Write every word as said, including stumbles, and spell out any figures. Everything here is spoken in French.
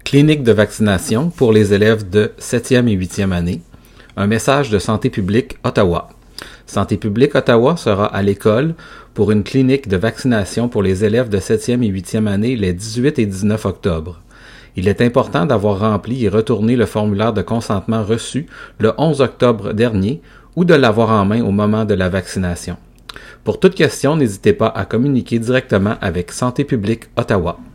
Clinique de vaccination pour les élèves de septième et huitième année. Un message de Santé publique Ottawa. Santé publique Ottawa sera à l'école pour une clinique de vaccination pour les élèves de septième et huitième année les dix-huit et dix-neuf octobre. Il est important d'avoir rempli et retourné le formulaire de consentement reçu le onze octobre dernier ou de l'avoir en main au moment de la vaccination. Pour toute question, n'hésitez pas à communiquer directement avec Santé publique Ottawa.